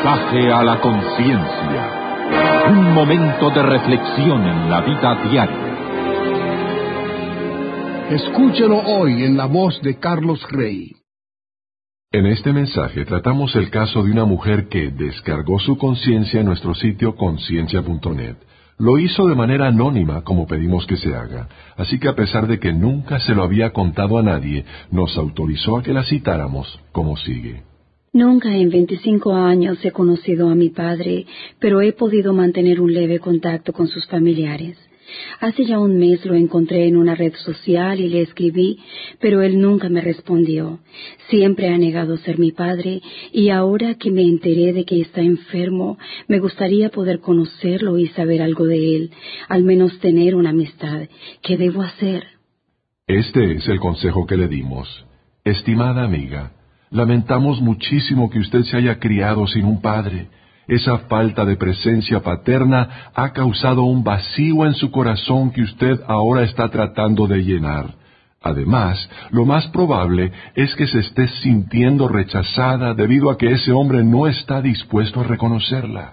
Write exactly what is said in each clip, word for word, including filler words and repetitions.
Mensaje a la conciencia. Un momento de reflexión en la vida diaria. Escúchelo hoy en la voz de Carlos Rey. En este mensaje tratamos el caso de una mujer que descargó su conciencia en nuestro sitio conciencia punto net. Lo hizo de manera anónima, como pedimos que se haga, así que a pesar de que nunca se lo había contado a nadie, nos autorizó a que la citáramos como sigue. Nunca en veinticinco años he conocido a mi padre, pero he podido mantener un leve contacto con sus familiares. Hace ya un mes lo encontré en una red social y le escribí, pero él nunca me respondió. Siempre ha negado ser mi padre, y ahora que me enteré de que está enfermo, me gustaría poder conocerlo y saber algo de él, al menos tener una amistad. ¿Qué debo hacer? Este es el consejo que le dimos. Estimada amiga, lamentamos muchísimo que usted se haya criado sin un padre. Esa falta de presencia paterna ha causado un vacío en su corazón que usted ahora está tratando de llenar. Además, lo más probable es que se esté sintiendo rechazada debido a que ese hombre no está dispuesto a reconocerla.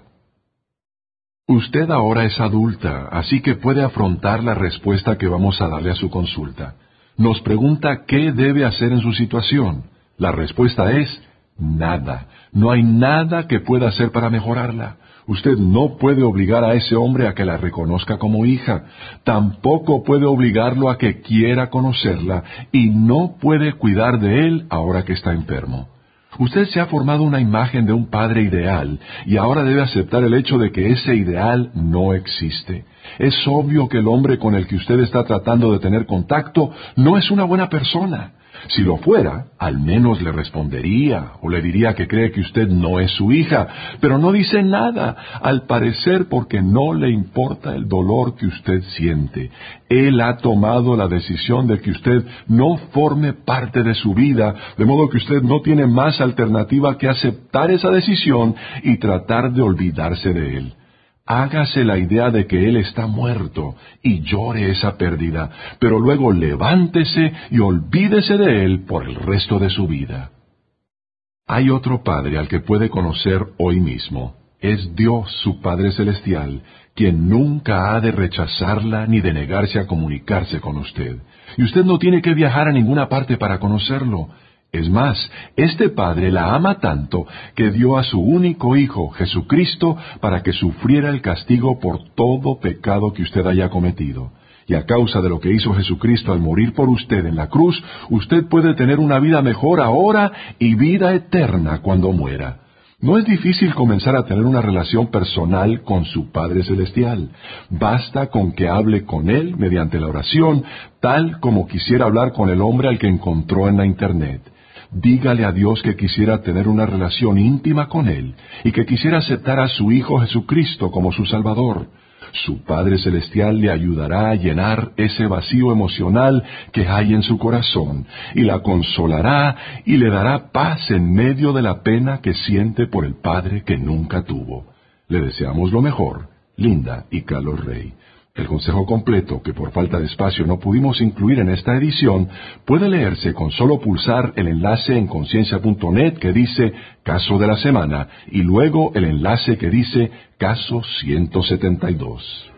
Usted ahora es adulta, así que puede afrontar la respuesta que vamos a darle a su consulta. Nos pregunta qué debe hacer en su situación. La respuesta es nada. No hay nada que pueda hacer para mejorarla. Usted no puede obligar a ese hombre a que la reconozca como hija. Tampoco puede obligarlo a que quiera conocerla y no puede cuidar de él ahora que está enfermo. Usted se ha formado una imagen de un padre ideal y ahora debe aceptar el hecho de que ese ideal no existe. Es obvio que el hombre con el que usted está tratando de tener contacto no es una buena persona. Si lo fuera, al menos le respondería o le diría que cree que usted no es su hija, pero no dice nada, al parecer porque no le importa el dolor que usted siente. Él ha tomado la decisión de que usted no forme parte de su vida, de modo que usted no tiene más alternativa que aceptar esa decisión y tratar de olvidarse de él. Hágase la idea de que él está muerto y llore esa pérdida, pero luego levántese y olvídese de él por el resto de su vida. Hay otro Padre al que puede conocer hoy mismo. Es Dios, su Padre Celestial, quien nunca ha de rechazarla ni de negarse a comunicarse con usted. Y usted no tiene que viajar a ninguna parte para conocerlo. Es más, este Padre la ama tanto que dio a su único Hijo, Jesucristo, para que sufriera el castigo por todo pecado que usted haya cometido. Y a causa de lo que hizo Jesucristo al morir por usted en la cruz, usted puede tener una vida mejor ahora y vida eterna cuando muera. No es difícil comenzar a tener una relación personal con su Padre Celestial. Basta con que hable con Él mediante la oración, tal como quisiera hablar con el hombre al que encontró en la Internet. Dígale a Dios que quisiera tener una relación íntima con Él y que quisiera aceptar a su Hijo Jesucristo como su Salvador. Su Padre Celestial le ayudará a llenar ese vacío emocional que hay en su corazón y la consolará y le dará paz en medio de la pena que siente por el Padre que nunca tuvo. Le deseamos lo mejor, Linda y Carlos Rey. El consejo completo, que por falta de espacio no pudimos incluir en esta edición, puede leerse con solo pulsar el enlace en conciencia punto net que dice Caso de la Semana y luego el enlace que dice Caso ciento setenta y dos.